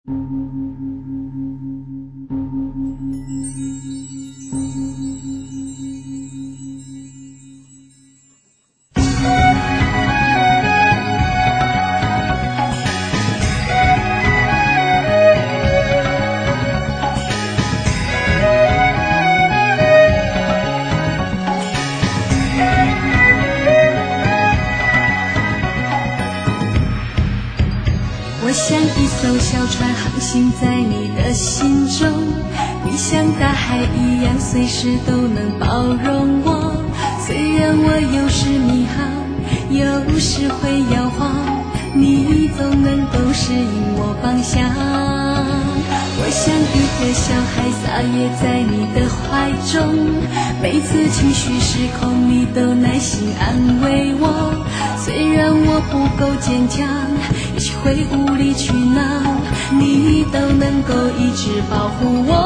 我像一艘小船航行在你的心中，你像大海一样随时都能包容我。虽然我有时迷航，有时会摇晃，你总能够适应我方向。我像一个小孩撒野在你的怀中，每次情绪失控你都耐心安慰我。虽然我不够坚强，也许会无理取闹，你都能够一直保护我。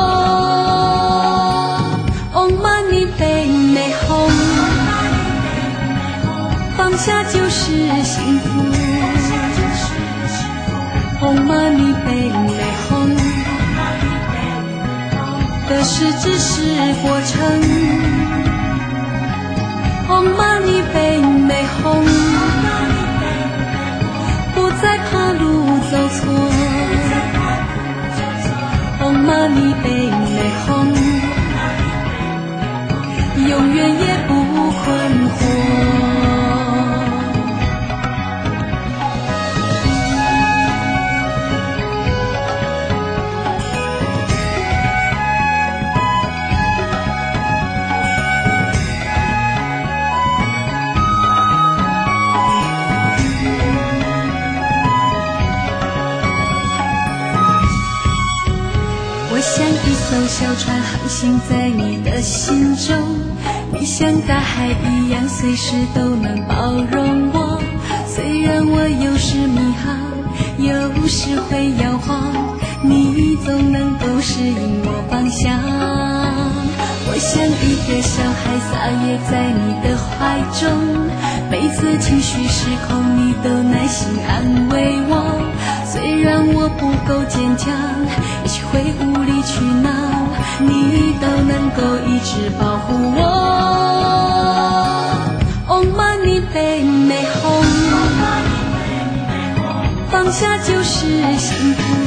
哦妈你被美红，放下就是幸福。哦妈你被美红，得失只是过程。哦妈你被美红，不再怕路走错。哦妈你被美红，永远也不困惑。我像一艘小船航行在你的心中，你像大海一样随时都能包容我。虽然我有时迷航，有时会摇晃，你总能够适应我方向。我像一个小孩撒野在你的怀中，每次情绪失控你都耐心安慰我。虽然我不够坚强，也许会无理取闹，你都能够一直保护我。哦妈你被美红，放下就是幸福。